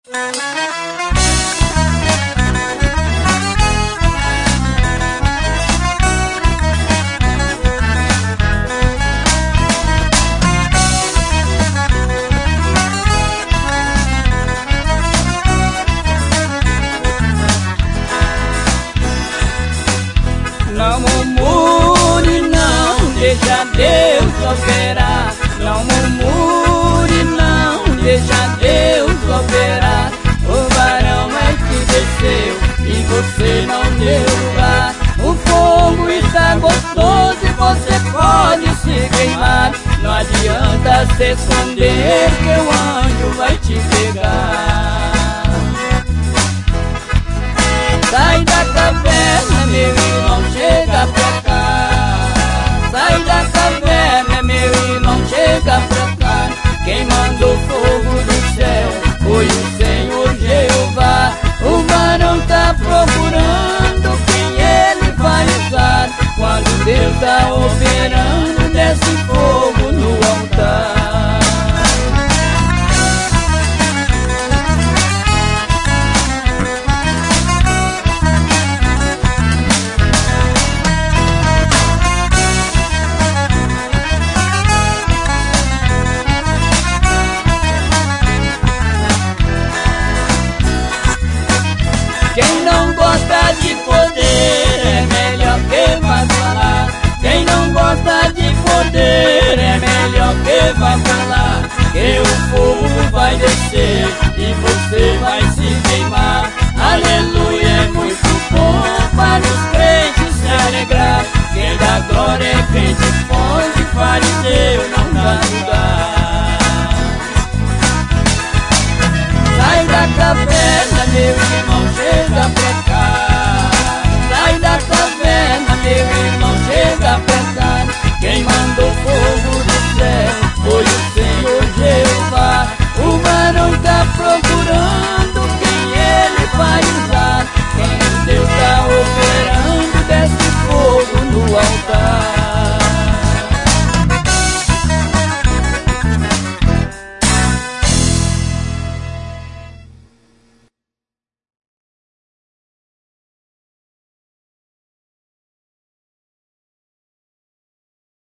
Não murmure, não, deixa Deus operar. Não murmure, não, deixa Deus operar. O varão é que desceu e você não deu lugar. O fogo está gostoso e você pode se queimar. Não adianta se esconder que o anjo vai te pegar. Sai da caverna, meu irmão, chega pra cá. Sai da caverna, meu irmão, chega pra cá. Quem mandou fogo do céu foi o Senhor Jeová. O varão tá procurando quem ele vai usar. Quando Deus tá operando, desce fogo no altar. Quem não gosta de poder é melhor que vá falar. Quem não gosta de poder é melhor que vá falar. Que o fogo vai descer e você vai se queimar. Aleluia, é muito bom para os crentes se alegrar. Quem dá glória é crente fonte, fariseu não dá lugar. Sai da caverna, meu irmão, chega pra cá. Sai da caverna, meu irmão, chega pra cá. Quem mandou fogo do céu foi o Senhor Jeová. O varão tá procurando quem ele vai usar. Quem Deus tá operando, desce fogo no altar.